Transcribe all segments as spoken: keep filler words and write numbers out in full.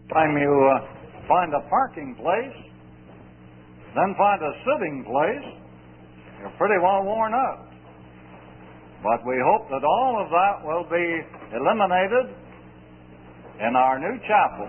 Time you uh, find a parking place, then find a sitting place, you're pretty well worn out. But we hope that all of that will be eliminated in our new chapel.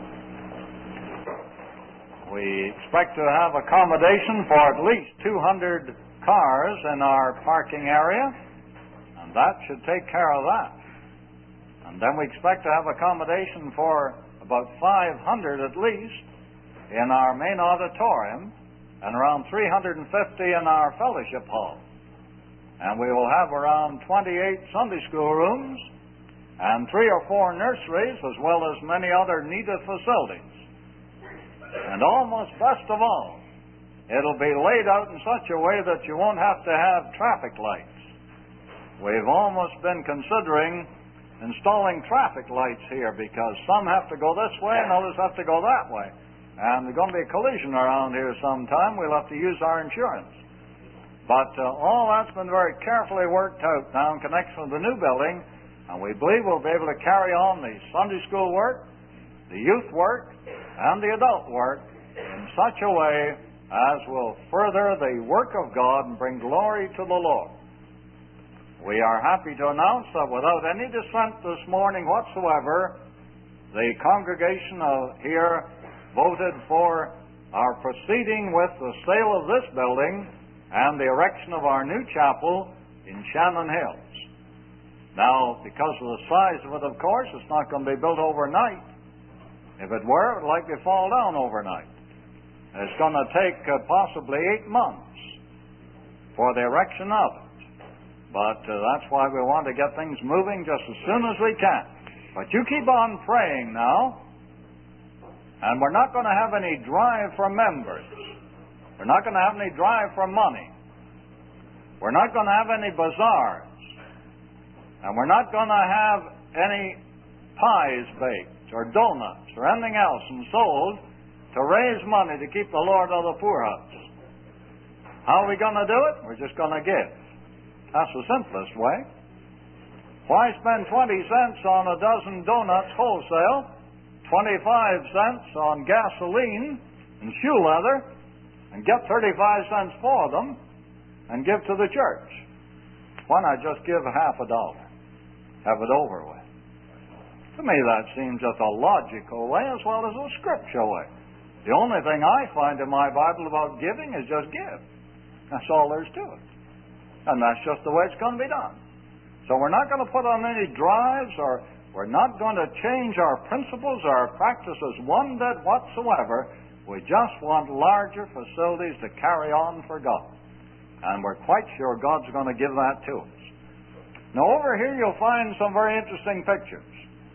We expect to have accommodation for at least two hundred cars in our parking area, and that should take care of that. And then we expect to have accommodation for about five hundred at least in our main auditorium and around three hundred fifty in our fellowship hall. And we will have around twenty-eight Sunday school rooms and three or four nurseries, as well as many other needed facilities. And almost best of all, it'll be laid out in such a way that you won't have to have traffic lights. We've almost been considering installing traffic lights here because some have to go this way and others have to go that way. And there's going to be a collision around here sometime. We'll have to use our insurance. But uh, all that's been very carefully worked out now in connection with the new building, and we believe we'll be able to carry on the Sunday school work, the youth work, and the adult work in such a way as will further the work of God and bring glory to the Lord. We are happy to announce that without any dissent this morning whatsoever, the congregation of here voted for our proceeding with the sale of this building and the erection of our new chapel in Shannon Hills. Now, because of the size of it, of course, it's not going to be built overnight. If it were, it would likely fall down overnight. It's going to take uh, possibly eight months for the erection of it. But uh, that's why we want to get things moving just as soon as we can. But you keep on praying now. And we're not going to have any drive for members. We're not going to have any drive for money. We're not going to have any bazaars. And we're not going to have any pies baked or donuts or anything else and sold to raise money to keep the Lord out of the poorhouse. How are we going to do it? We're just going to give. That's the simplest way. Why spend twenty cents on a dozen donuts wholesale, twenty-five cents on gasoline and shoe leather, and get thirty-five cents for them and give to the church? Why not just give half a dollar? Have it over with. To me, that seems just a logical way as well as a scriptural way. The only thing I find in my Bible about giving is just give. That's all there is to it. And that's just the way it's going to be done. So we're not going to put on any drives, or we're not going to change our principles or our practices one bit whatsoever. We just want larger facilities to carry on for God. And we're quite sure God's going to give that to us. Now over here you'll find some very interesting pictures.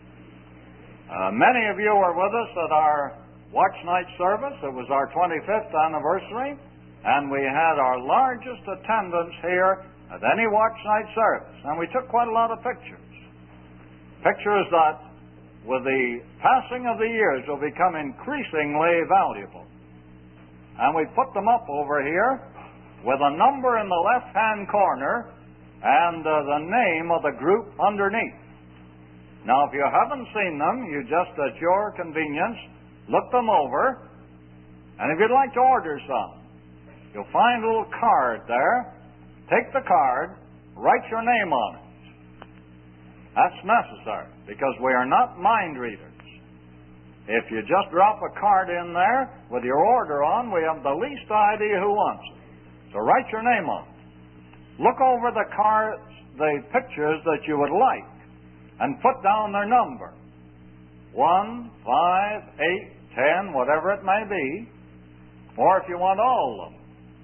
Uh, many of you were with us at our watch night service. It was our twenty-fifth anniversary, and we had our largest attendance here at any watch night service. And we took quite a lot of pictures. Pictures that, with the passing of the years, will become increasingly valuable. And we put them up over here with a number in the left-hand corner and uh, the name of the group underneath. Now, if you haven't seen them, you just, at your convenience, look them over. And if you'd like to order some, you'll find a little card there. Take the card, write your name on it. That's necessary, because we are not mind readers. If you just drop a card in there with your order on, we have the least idea who wants it. So write your name on it. Look over the cards, the pictures that you would like, and put down their number. One, five, eight, ten, whatever it may be, or if you want all of them.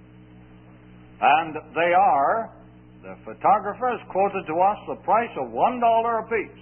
And they are, the photographer has quoted to us the price of one dollar apiece.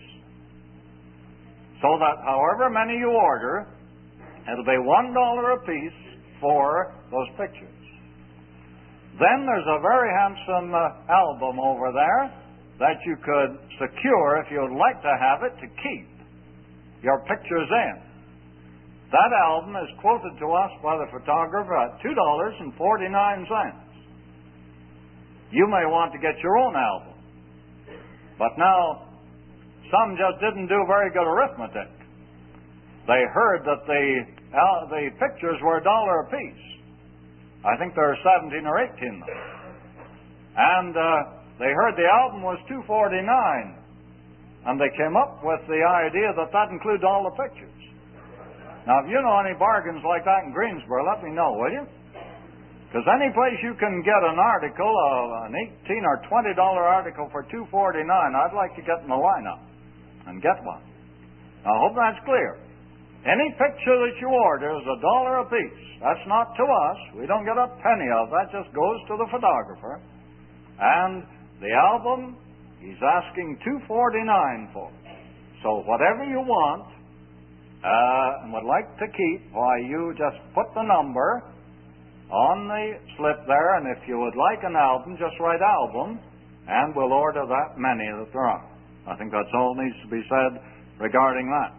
So that however many you order, it'll be one dollar apiece for those pictures. Then there's a very handsome uh, album over there that you could secure if you would like to have it to keep your pictures in. That album is quoted to us by the photographer at two dollars and forty-nine cents. You may want to get your own album. But now, some just didn't do very good arithmetic. they heard that the, uh, the pictures were a dollar apiece. I think there are seventeen or eighteen of them. And uh, they heard the album was two forty-nine. And they came up with the idea that that includes all the pictures. Now, if you know any bargains like that in Greensboro, let me know, will you? Because any place you can get an article, uh, an eighteen or twenty dollar article for two forty-nine, I'd like to get in the lineup and get one. Now, I hope that's clear. Any picture that you order is a dollar apiece. That's not to us. We don't get a penny of that. Just goes to the photographer. And the album, he's asking two forty-nine for. So whatever you want uh, and would like to keep, why, you just put the number on the slip there, and if you would like an album, just write album, and we'll order that many that there are. I think that's all needs to be said regarding that.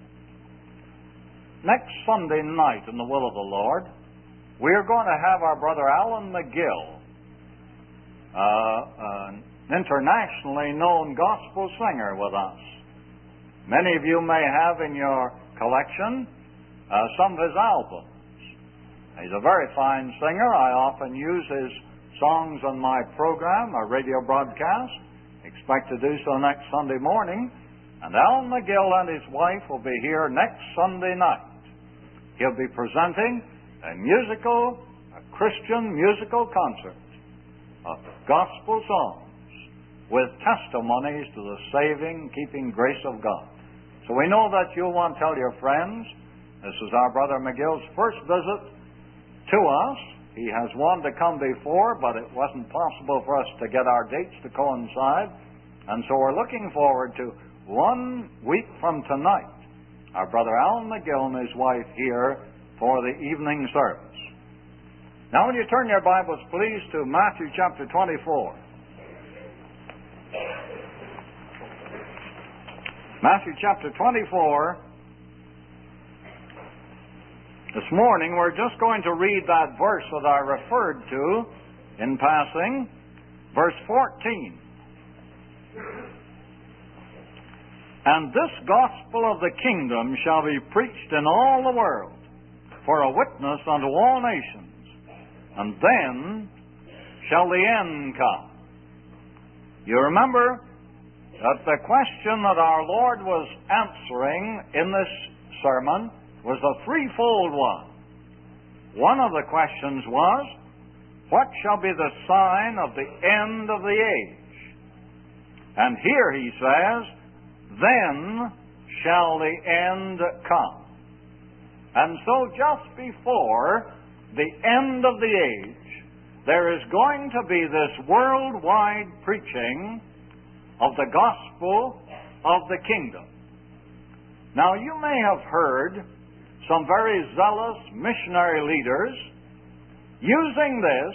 Next Sunday night, in the will of the Lord, we're going to have our brother Alan McGill, uh, an internationally known gospel singer, with us. Many of you may have in your collection uh, some of his albums. He's a very fine singer. I often use his songs on my program, our radio broadcast. Expect to do so next Sunday morning. And Alan McGill and his wife will be here next Sunday night. He'll be presenting a musical, a Christian musical concert of gospel songs with testimonies to the saving, keeping grace of God. So we know that you'll want to tell your friends. This is our brother McGill's first visit to us. He has wanted to come before, but it wasn't possible for us to get our dates to coincide. And so we're looking forward to one week from tonight, our brother Alan McGill and his wife here for the evening service. Now, when you turn your Bibles, please, to Matthew chapter twenty-four. Matthew chapter twenty-four. This morning, we're just going to read that verse that I referred to in passing, verse fourteen. And this gospel of the kingdom shall be preached in all the world for a witness unto all nations, and then shall the end come. You remember that the question that our Lord was answering in this sermon was a threefold one. One of the questions was, what shall be the sign of the end of the age? And here he says, then shall the end come. And so just before the end of the age, there is going to be this worldwide preaching of the gospel of the kingdom. Now, you may have heard some very zealous missionary leaders using this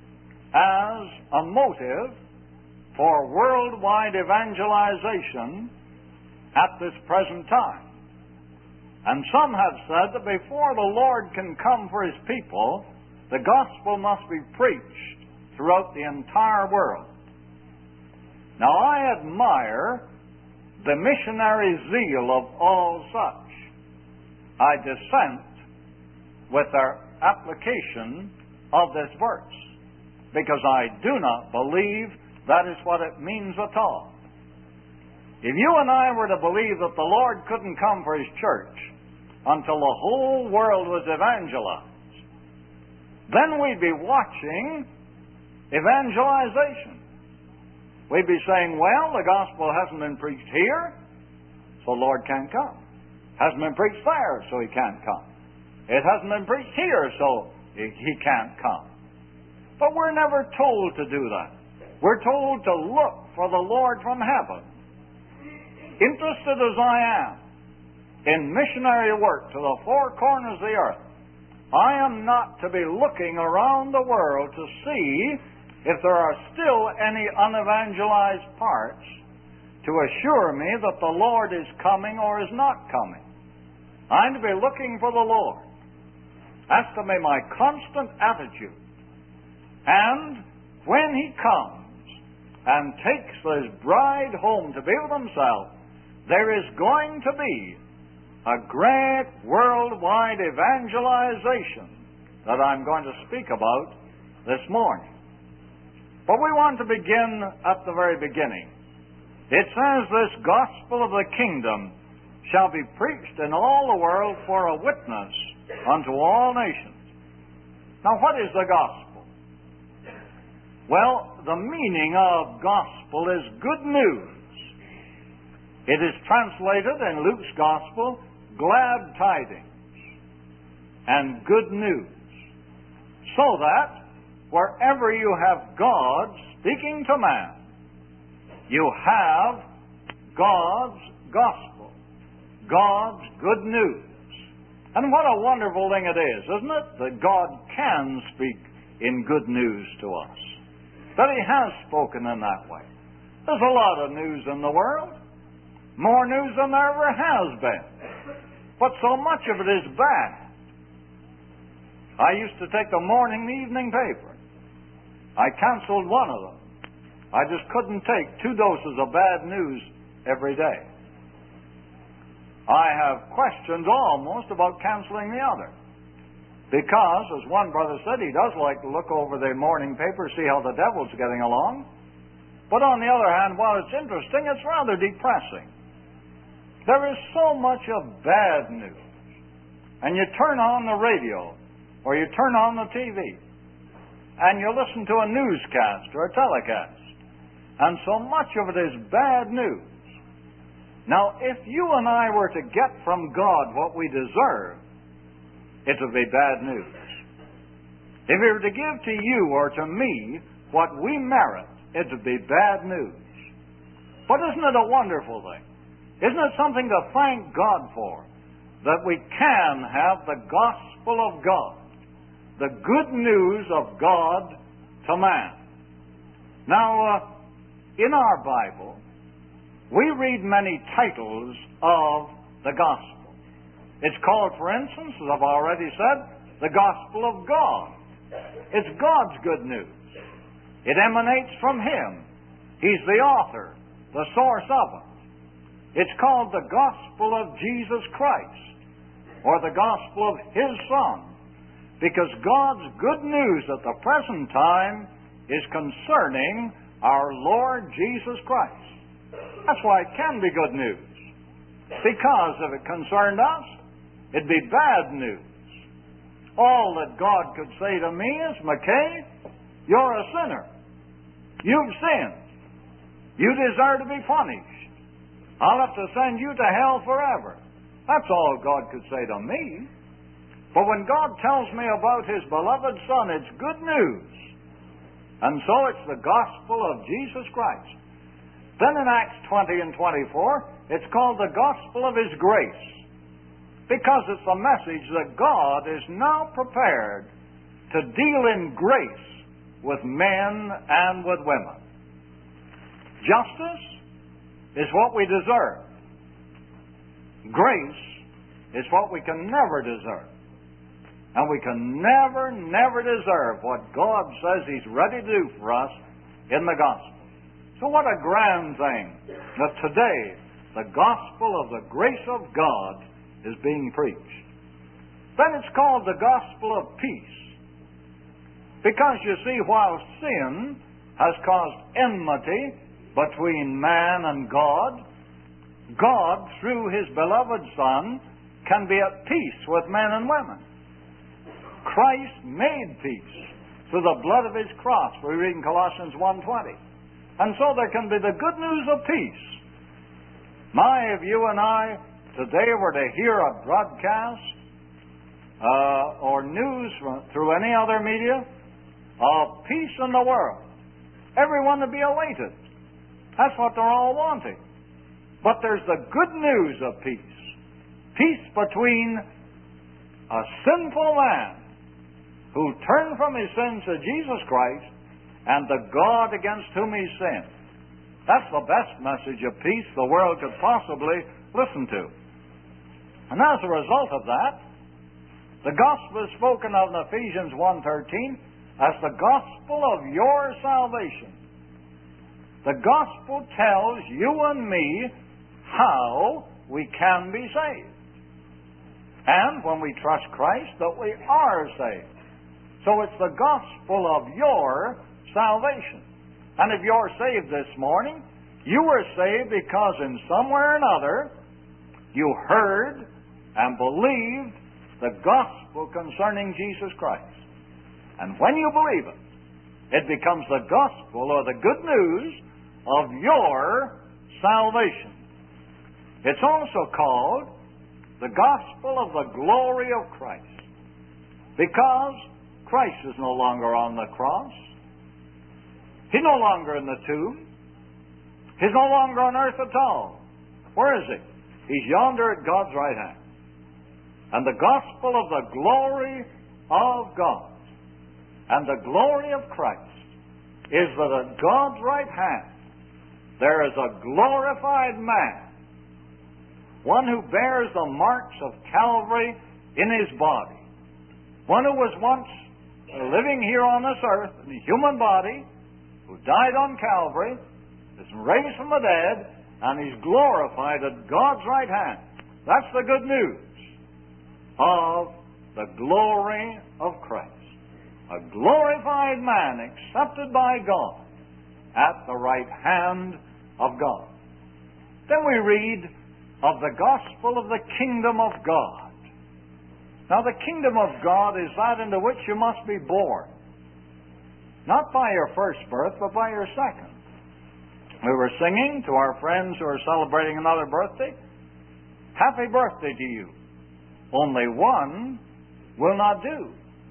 as a motive for worldwide evangelization at this present time. And some have said that before the Lord can come for His people, the gospel must be preached throughout the entire world. Now, I admire the missionary zeal of all such. I dissent with their application of this verse, because I do not believe that is what it means at all. If you and I were to believe that the Lord couldn't come for His church until the whole world was evangelized, then we'd be watching evangelization. We'd be saying, well, the gospel hasn't been preached here, so the Lord can't come. Hasn't been preached there, so He can't come. It hasn't been preached here, so He can't come. But we're never told to do that. We're told to look for the Lord from heaven. Interested as I am in missionary work to the four corners of the earth, I am not to be looking around the world to see if there are still any unevangelized parts to assure me that the Lord is coming or is not coming. I'm to be looking for the Lord. That's to be my constant attitude. And when He comes and takes His bride home to be with Himself, there is going to be a great worldwide evangelization that I'm going to speak about this morning. But we want to begin at the very beginning. It says, this gospel of the kingdom shall be preached in all the world for a witness unto all nations. Now, what is the gospel? Well, the meaning of gospel is good news. It is translated in Luke's gospel, glad tidings and good news. So that wherever you have God speaking to man, you have God's gospel, God's good news. And what a wonderful thing it is, isn't it, that God can speak in good news to us, that He has spoken in that way. There's a lot of news in the world, more news than there ever has been, but so much of it is bad. I used to take the morning and evening paper. I canceled one of them. I just couldn't take two doses of bad news every day. I have questions almost about canceling the other. Because, as one brother said, he does like to look over the morning paper, see how the devil's getting along. But on the other hand, while it's interesting, it's rather depressing. There is so much of bad news. And you turn on the radio, or you turn on the T V, and you listen to a newscast or a telecast, and so much of it is bad news. Now, if you and I were to get from God what we deserve, it would be bad news. If He were to give to you or to me what we merit, it would be bad news. But isn't it a wonderful thing? Isn't it something to thank God for, that we can have the gospel of God, the good news of God to man? Now, uh, in our Bible, we read many titles of the gospel. It's called, for instance, as I've already said, the gospel of God. It's God's good news. It emanates from Him. He's the author, the source of it. It's called the gospel of Jesus Christ, or the gospel of His Son, because God's good news at the present time is concerning our Lord Jesus Christ. That's why it can be good news. Because if it concerned us, it'd be bad news. All that God could say to me is, McKay, you're a sinner. You've sinned. You deserve to be punished. I'll have to send you to hell forever. That's all God could say to me. But when God tells me about His beloved Son, it's good news. And so it's the gospel of Jesus Christ. Then in Acts twenty and twenty-four, it's called the gospel of His grace, because it's a message that God is now prepared to deal in grace with men and with women. Justice is what we deserve. Grace is what we can never deserve. And we can never, never deserve what God says He's ready to do for us in the gospel. So what a grand thing that today the gospel of the grace of God is being preached. Then it's called the gospel of peace. Because you see, while sin has caused enmity between man and God, God, through His beloved Son, can be at peace with men and women. Christ made peace through the blood of His cross, we read in Colossians one twenty. And so there can be the good news of peace. My, if you and I today were to hear a broadcast uh, or news from, through any other media of peace in the world, everyone would be elated. That's what they're all wanting. But there's the good news of peace. Peace between a sinful man who turned from his sins to Jesus Christ and the God against whom he sinned. That's the best message of peace the world could possibly listen to. And as a result of that, the gospel is spoken of in Ephesians one thirteen as the gospel of your salvation. The gospel tells you and me how we can be saved. And when we trust Christ, that we are saved. So it's the gospel of your salvation. And if you're saved this morning, you were saved because in some way or another you heard and believed the gospel concerning Jesus Christ. And when you believe it, it becomes the gospel or the good news of your salvation. It's also called the gospel of the glory of Christ, because Christ is no longer on the cross. He's no longer in the tomb. He's no longer on earth at all. Where is he? He's yonder at God's right hand. And the gospel of the glory of God and the glory of Christ is that at God's right hand there is a glorified man, one who bears the marks of Calvary in his body, one who was once living here on this earth in a human body, who died on Calvary, is raised from the dead, and he's glorified at God's right hand. That's the good news of the glory of Christ. A glorified man accepted by God at the right hand of God. Then we read of the gospel of the kingdom of God. Now the kingdom of God is that into which you must be born. Not by your first birth, but by your second. We were singing to our friends who are celebrating another birthday, happy birthday to you. Only one will not do.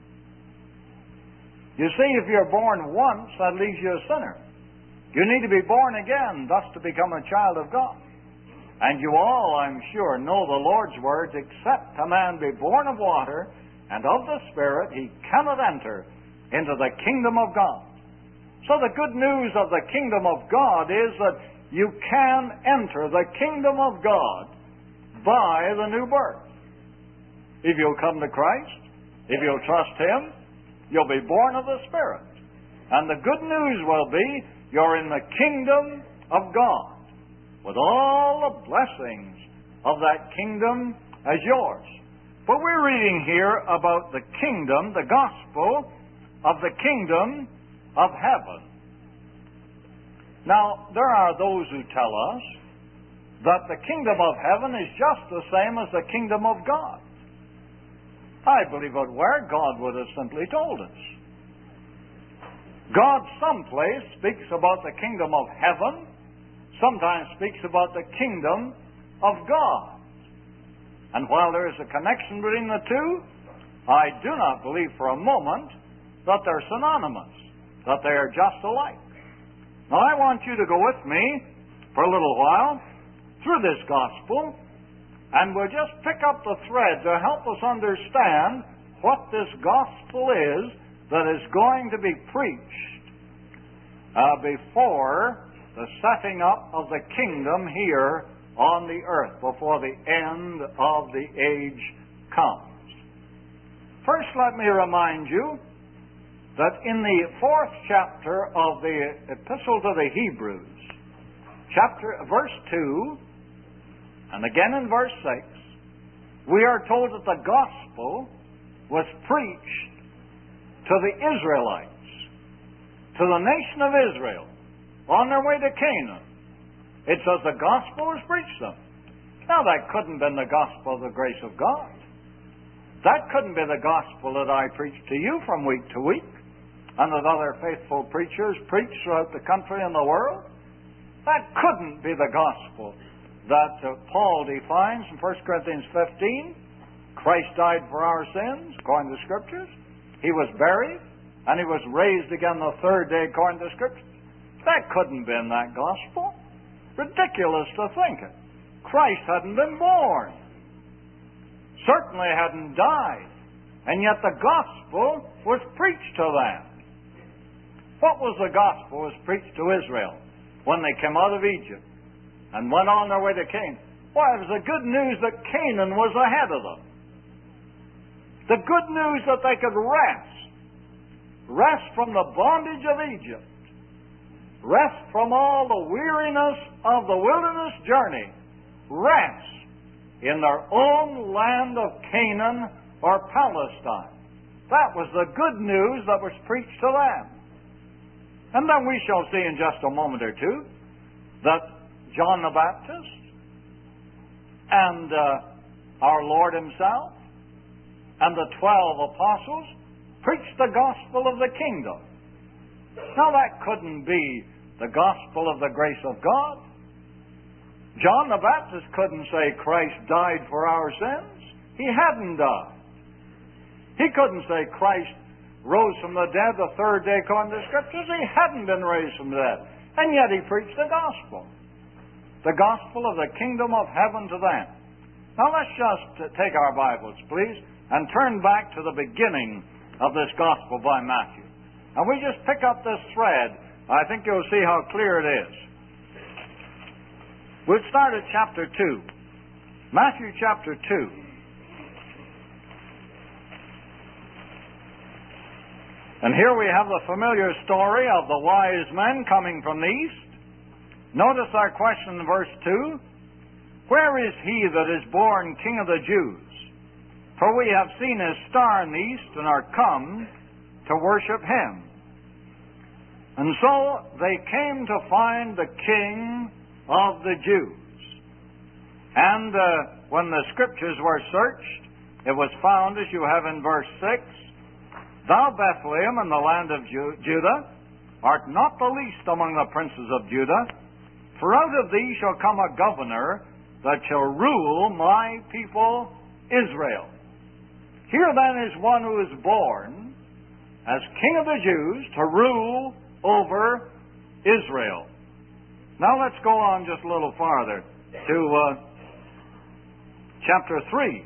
You see, if you're born once, that leaves you a sinner. You need to be born again, thus to become a child of God. And you all, I'm sure, know the Lord's words, except a man be born of water and of the Spirit, he cannot enter into the kingdom of God. So the good news of the kingdom of God is that you can enter the kingdom of God by the new birth. If you'll come to Christ, if you'll trust Him, you'll be born of the Spirit. And the good news will be you're in the kingdom of God, with all the blessings of that kingdom as yours. But we're reading here about the kingdom, the gospel of the kingdom of heaven. Now, there are those who tell us that the kingdom of heaven is just the same as the kingdom of God. I believe it were, God would have simply told us. God someplace speaks about the kingdom of heaven, sometimes speaks about the kingdom of God. And while there is a connection between the two, I do not believe for a moment that they're synonymous, that they are just alike. Now I want you to go with me for a little while through this gospel, and we'll just pick up the thread to help us understand what this gospel is that is going to be preached uh, before the setting up of the kingdom here on the earth, before the end of the age comes. First, let me remind you that in the fourth chapter of the Epistle to the Hebrews, chapter verse two, and again in verse six, we are told that the gospel was preached to the Israelites, to the nation of Israel, on their way to Canaan. It says the gospel was preached to them. Now that couldn't have been the gospel of the grace of God. That couldn't be the gospel that I preach to you from week to week, and that other faithful preachers preach throughout the country and the world. That couldn't be the gospel that uh, Paul defines in First Corinthians fifteen. Christ died for our sins, according to the Scriptures. He was buried, and He was raised again the third day, according to the Scriptures. That couldn't have been that gospel. Ridiculous to think it. Christ hadn't been born. Certainly hadn't died. And yet the gospel was preached to them. What was the gospel was preached to Israel when they came out of Egypt and went on their way to Canaan? Why, it was the good news that Canaan was ahead of them. The good news that they could rest. Rest from the bondage of Egypt. Rest from all the weariness of the wilderness journey. Rest in their own land of Canaan or Palestine. That was the good news that was preached to them. And then we shall see in just a moment or two that John the Baptist and uh, our Lord Himself and the twelve apostles preached the gospel of the kingdom. Now that couldn't be the gospel of the grace of God. John the Baptist couldn't say Christ died for our sins. He hadn't died. He couldn't say Christ rose from the dead the third day according to the Scriptures. He hadn't been raised from the dead. And yet He preached the gospel. The gospel of the kingdom of heaven to them. Now let's just take our Bibles, please, and turn back to the beginning of this gospel by Matthew. And we just pick up this thread. I think you'll see how clear it is. We'll start at chapter two. Matthew chapter two. And here we have the familiar story of the wise men coming from the east. Notice our question in verse two. Where is he that is born King of the Jews? For we have seen his star in the east and are come to worship him. And so they came to find the King of the Jews. And uh, when the Scriptures were searched, it was found, as you have in verse six, Thou, Bethlehem, in the land of Ju- Judah, art not the least among the princes of Judah, for out of thee shall come a governor that shall rule my people Israel. Here then is one who is born as King of the Jews to rule over Israel. Now let's go on just a little farther to uh, chapter three,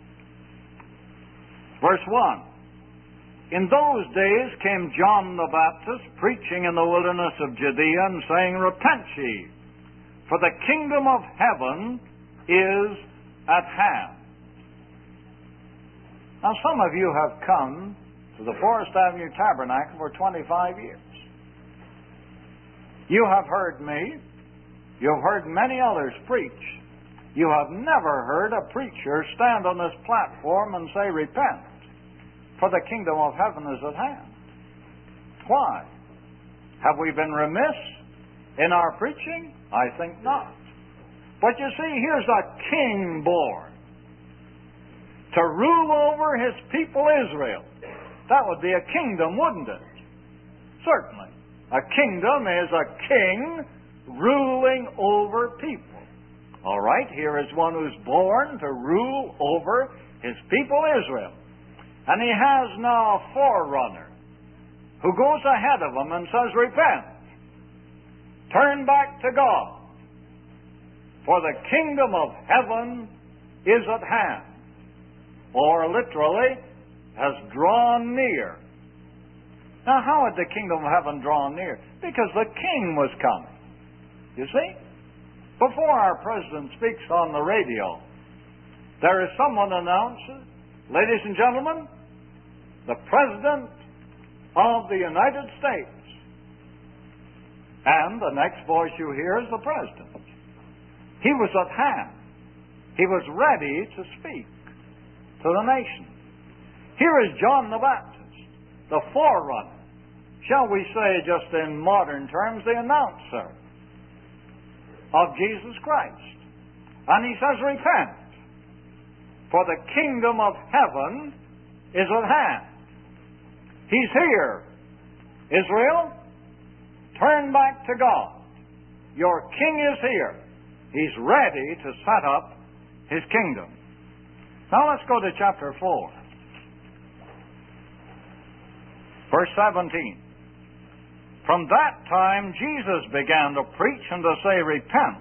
verse one. In those days came John the Baptist, preaching in the wilderness of Judea, and saying, Repent ye, for the kingdom of heaven is at hand. Now some of you have come to the Forest Avenue Tabernacle for twenty-five years. You have heard me. You have heard many others preach. You have never heard a preacher stand on this platform and say, Repent, for the kingdom of heaven is at hand. Why? Have we been remiss in our preaching? I think not. But you see, here's a king born to rule over his people Israel. That would be a kingdom, wouldn't it? Certainly. A kingdom is a king ruling over people. All right, here is one who's born to rule over his people Israel. And he has now a forerunner who goes ahead of him and says, Repent. Turn back to God. For the kingdom of heaven is at hand. Or literally, has drawn near. Now, how had the kingdom of heaven drawn near? Because the king was coming. You see? Before our president speaks on the radio, there is someone announces, Ladies and gentlemen, the President of the United States. And the next voice you hear is the President. He was at hand. He was ready to speak to the nation. Here is John the Baptist, the forerunner. Shall we say, just in modern terms, the announcer of Jesus Christ. And he says, Repent, for the kingdom of heaven is at hand. He's here. Israel, turn back to God. Your king is here. He's ready to set up his kingdom. Now let's go to chapter four. Verse seventeen. From that time Jesus began to preach and to say, Repent,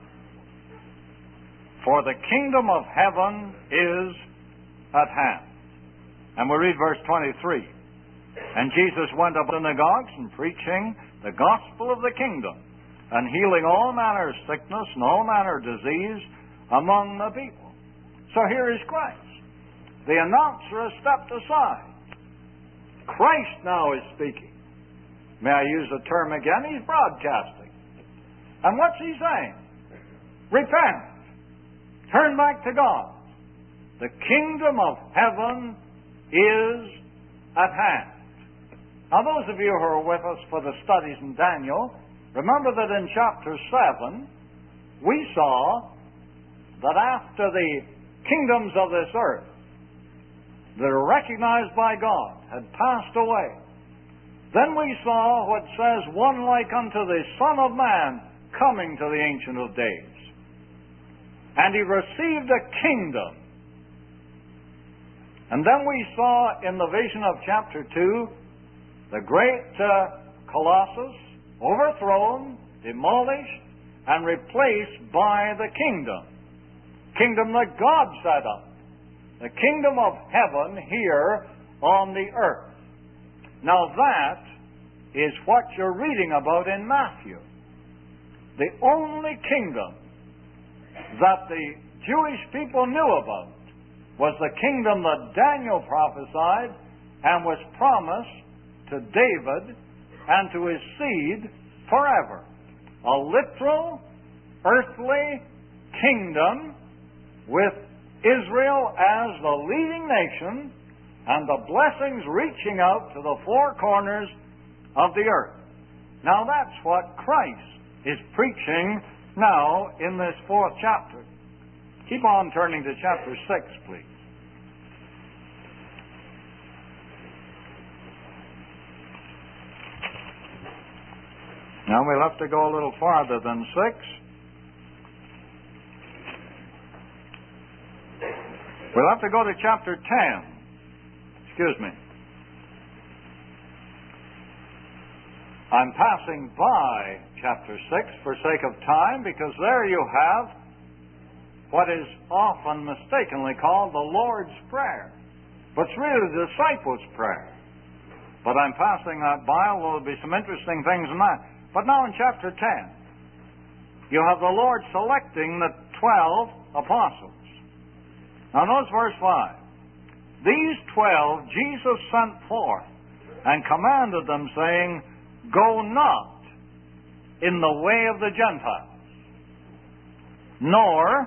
for the kingdom of heaven is at hand. And we read verse twenty-three. And Jesus went up to the synagogues and preaching the gospel of the kingdom, and healing all manner of sickness and all manner of disease among the people. So here is Christ. The announcer has stepped aside. Christ now is speaking. May I use the term again? He's broadcasting. And what's he saying? Repent. Turn back to God. The kingdom of heaven is at hand. Now, those of you who are with us for the studies in Daniel, remember that in chapter seven, we saw that after the kingdoms of this earth that are recognized by God had passed away, then we saw what says, one like unto the Son of Man coming to the Ancient of Days. And he received a kingdom. And then we saw in the vision of chapter two, the great uh, Colossus overthrown, demolished, and replaced by the kingdom. Kingdom that God set up. The kingdom of heaven here on the earth. Now that is what you're reading about in Matthew. The only kingdom that the Jewish people knew about was the kingdom that Daniel prophesied and was promised to David and to his seed forever. A literal, earthly kingdom with Israel as the leading nation and the blessings reaching out to the four corners of the earth. Now that's what Christ is preaching now in this fourth chapter. Keep on turning to chapter six, please. Now we'll have to go a little farther than six. We'll have to go to chapter ten. Excuse me. I'm passing by chapter six for sake of time, because there you have what is often mistakenly called the Lord's Prayer. But it's really the disciples' prayer. But I'm passing that by, although there'll be some interesting things in that. But now in chapter ten, you have the Lord selecting the twelve apostles. Now notice verse five. These twelve Jesus sent forth and commanded them, saying, Go not in the way of the Gentiles, nor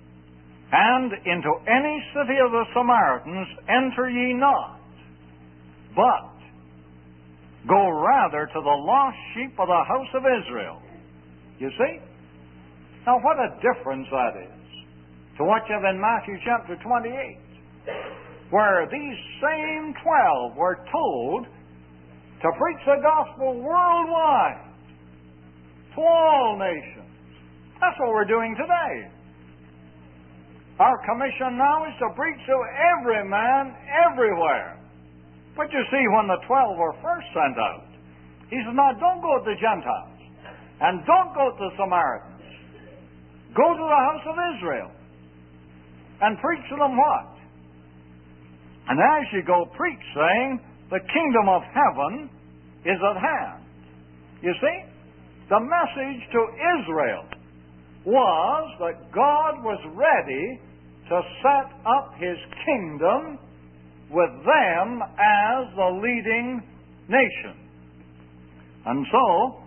and into any city of the Samaritans enter ye not, but go rather to the lost sheep of the house of Israel. You see? Now what a difference that is to what you have in Matthew chapter twenty-eight, where these same twelve were told to preach the gospel worldwide, to all nations. That's what we're doing today. Our commission now is to preach to every man, everywhere. But you see, when the twelve were first sent out, he said, now don't go to the Gentiles, and don't go to the Samaritans. Go to the house of Israel, and preach to them what? And as you go, preach, saying, the kingdom of heaven is at hand. You see, the message to Israel was that God was ready to set up His kingdom with them as the leading nation. And so,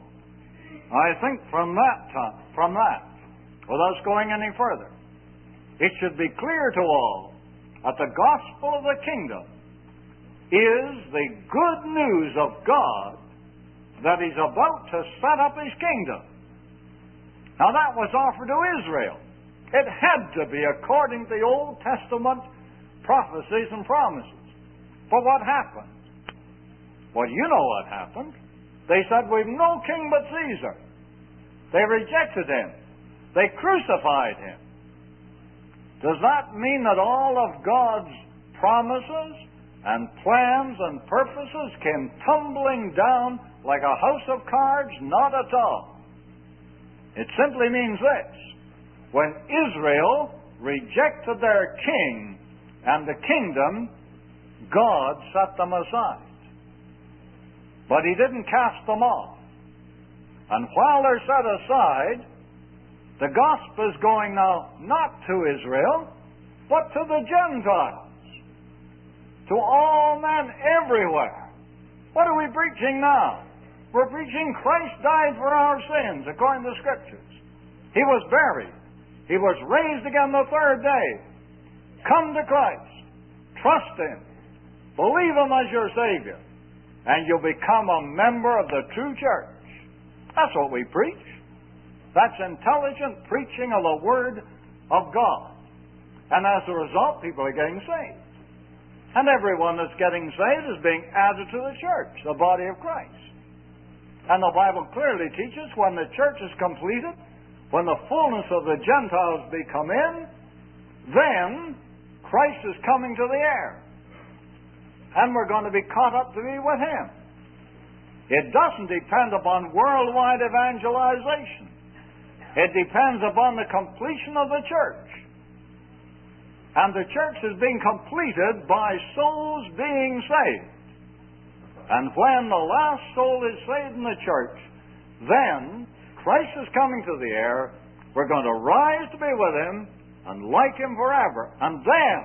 I think from that time, from that, without going any further, it should be clear to all that the gospel of the kingdom is the good news of God that He's about to set up His kingdom. Now that was offered to Israel. It had to be according to the Old Testament prophecies and promises. But what happened? Well, you know what happened. They said, we've no king but Caesar. They rejected Him. They crucified Him. Does that mean that all of God's promises and plans and purposes came tumbling down like a house of cards? Not at all. It simply means this. When Israel rejected their king and the kingdom, God set them aside. But He didn't cast them off. And while they're set aside, the gospel is going now not to Israel, but to the Gentiles. To all men everywhere. What are we preaching now? We're preaching Christ died for our sins, according to the Scriptures. He was buried. He was raised again the third day. Come to Christ. Trust Him. Believe Him as your Savior. And you'll become a member of the true church. That's what we preach. That's intelligent preaching of the Word of God. And as a result, people are getting saved. And everyone that's getting saved is being added to the church, the body of Christ. And the Bible clearly teaches when the church is completed, when the fullness of the Gentiles be come in, then Christ is coming to the air. And we're going to be caught up to be with Him. It doesn't depend upon worldwide evangelization. It depends upon the completion of the church. And the church is being completed by souls being saved. And when the last soul is saved in the church, then Christ is coming to the air. We're going to rise to be with Him and like Him forever. And then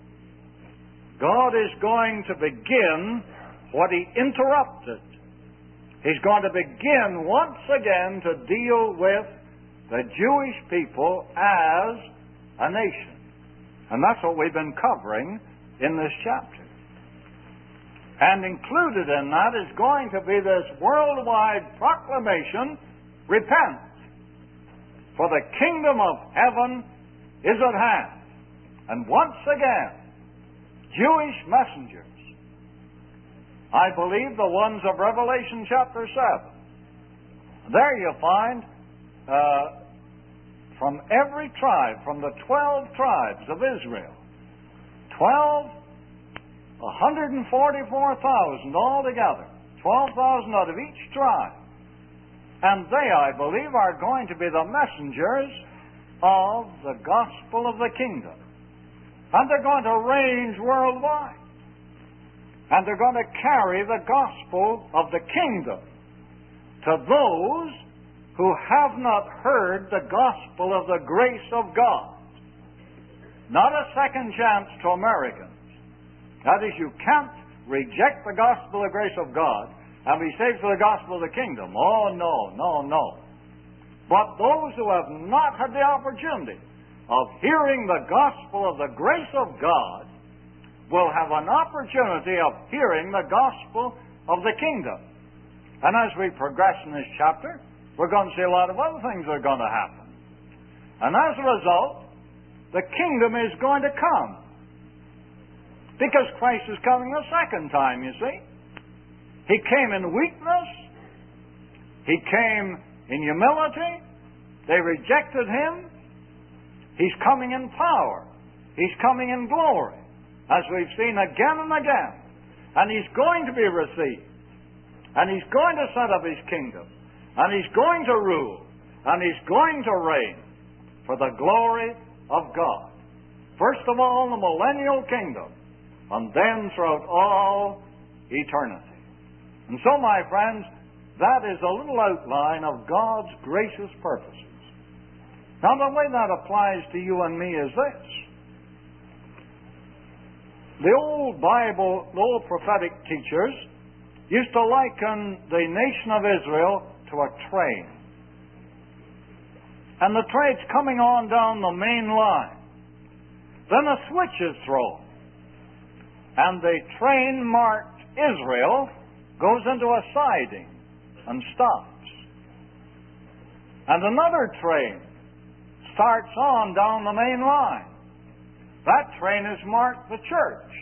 God is going to begin what He interrupted. He's going to begin once again to deal with the Jewish people as a nation. And that's what we've been covering in this chapter. And included in that is going to be this worldwide proclamation, repent, for the kingdom of heaven is at hand. And once again, Jewish messengers, I believe the ones of Revelation chapter seven. There you find uh, from every tribe, from the twelve tribes of Israel, twelve, one hundred forty-four thousand altogether, twelve thousand out of each tribe. And they, I believe, are going to be the messengers of the gospel of the kingdom. And they're going to range worldwide. And they're going to carry the gospel of the kingdom to those who have not heard the gospel of the grace of God. Not a second chance to Americans. That is, you can't reject the gospel of the grace of God and be saved for the gospel of the kingdom. Oh, no, no, no. But those who have not had the opportunity of hearing the gospel of the grace of God will have an opportunity of hearing the gospel of the kingdom. And as we progress in this chapter, we're going to see a lot of other things that are going to happen. And as a result, the kingdom is going to come. Because Christ is coming a second time, you see. He came in weakness. He came in humility. They rejected Him. He's coming in power. He's coming in glory, as we've seen again and again. And He's going to be received. And He's going to set up His kingdom. And He's going to rule. And He's going to reign for the glory of God. First of all, the millennial kingdom. And then throughout all eternity. And so, my friends, that is a little outline of God's gracious purposes. Now, the way that applies to you and me is this. The old Bible, the old prophetic teachers used to liken the nation of Israel to a train. And the train's coming on down the main line. Then a switch is thrown. And the train marked Israel goes into a siding and stops. And another train starts on down the main line. That train is marked the church.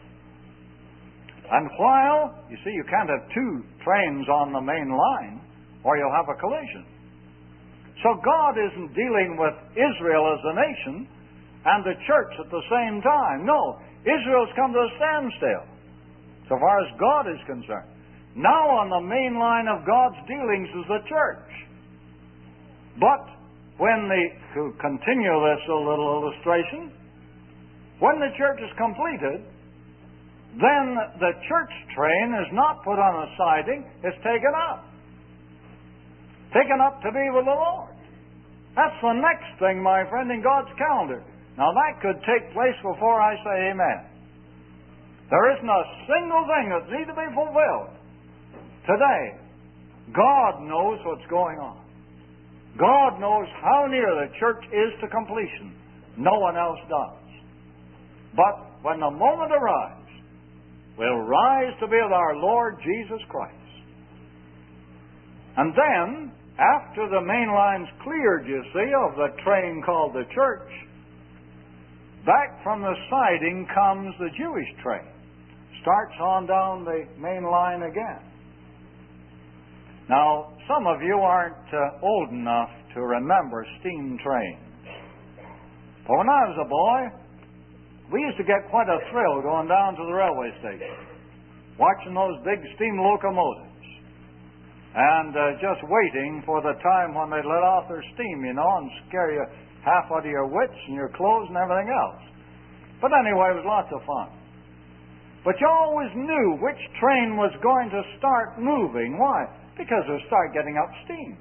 And while, you see, you can't have two trains on the main line, or you'll have a collision. So God isn't dealing with Israel as a nation and the church at the same time. No, Israel's come to a standstill, so far as God is concerned. Now on the main line of God's dealings is the church. But when the, to continue this a little illustration, when the church is completed, then the church train is not put on a siding, it's taken up. Taken up to be with the Lord. That's the next thing, my friend, in God's calendar. Now that could take place before I say amen. There isn't a single thing that needs to be fulfilled today. God knows what's going on. God knows how near the church is to completion. No one else does. But when the moment arrives, we'll rise to be with our Lord Jesus Christ. And then, after the main line's cleared, you see, of the train called the church, back from the siding comes the Jewish train. Starts on down the main line again. Now, some of you aren't uh, old enough to remember steam trains. But when I was a boy, we used to get quite a thrill going down to the railway station, watching those big steam locomotives, and uh, just waiting for the time when they'd let off their steam, you know, and scare you half out of your wits and your clothes and everything else. But anyway, it was lots of fun. But you always knew which train was going to start moving. Why? Because it would start getting up steam.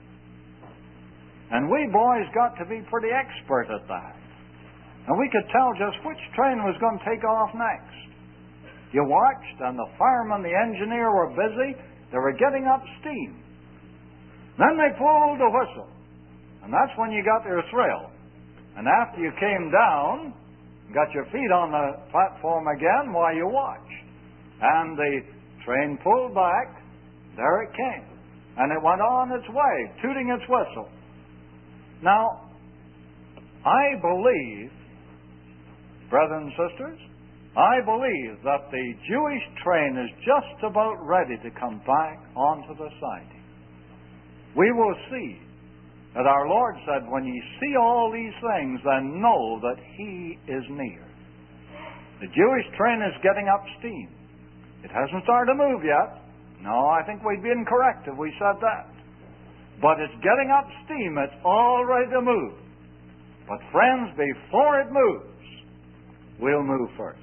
And we boys got to be pretty expert at that. And we could tell just which train was going to take off next. You watched, and the fireman, the engineer were busy. They were getting up steam. Then they pulled the whistle. And that's when you got your thrill. And after you came down, got your feet on the platform again, why, you watched. And the train pulled back. There it came. And it went on its way, tooting its whistle. Now, I believe, brothers and sisters, I believe that the Jewish train is just about ready to come back onto the siding. We will see that our Lord said, when ye see all these things, then know that He is near. The Jewish train is getting up steam. It hasn't started to move yet. No, I think we'd be incorrect if we said that. But it's getting up steam. It's all ready to move. But friends, before it moves, we'll move first.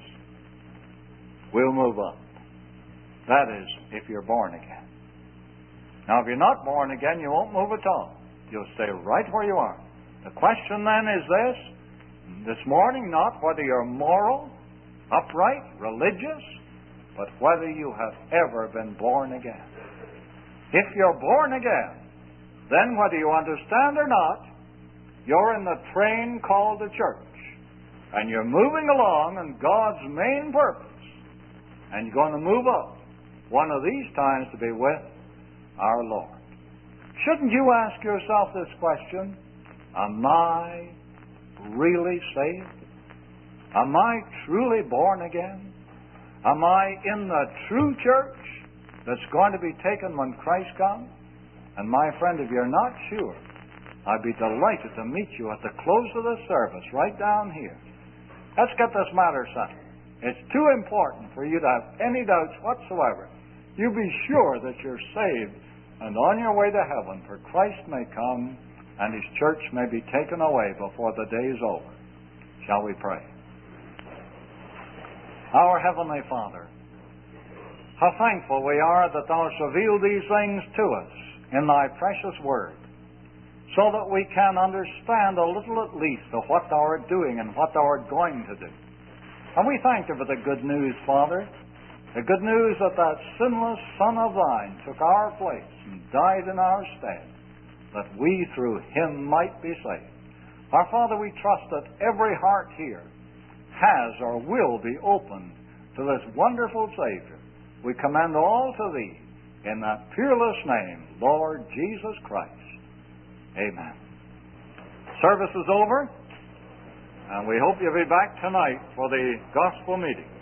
We'll move up. That is, if you're born again. Now, if you're not born again, you won't move at all. You'll stay right where you are. The question then is this, this morning, not whether you're moral, upright, religious, but whether you have ever been born again. If you're born again, then whether you understand or not, you're in the train called the church. And you're moving along in God's main purpose. And you're going to move up one of these times to be with our Lord. Shouldn't you ask yourself this question? Am I really saved? Am I truly born again? Am I in the true church that's going to be taken when Christ comes? And my friend, if you're not sure, I'd be delighted to meet you at the close of the service right down here. Let's get this matter settled. It's too important for you to have any doubts whatsoever. You be sure that you're saved and on your way to heaven, for Christ may come and His church may be taken away before the day is over. Shall we pray? Our Heavenly Father, how thankful we are that Thou hast revealed these things to us in Thy precious Word, so that we can understand a little at least of what Thou art doing and what Thou art going to do. And we thank Thee for the good news, Father, the good news that that sinless Son of Thine took our place and died in our stead, that we through Him might be saved. Our Father, we trust that every heart here has or will be open to this wonderful Savior. We commend all to Thee in that peerless name, Lord Jesus Christ. Amen. Service is over, and we hope you'll be back tonight for the gospel meeting.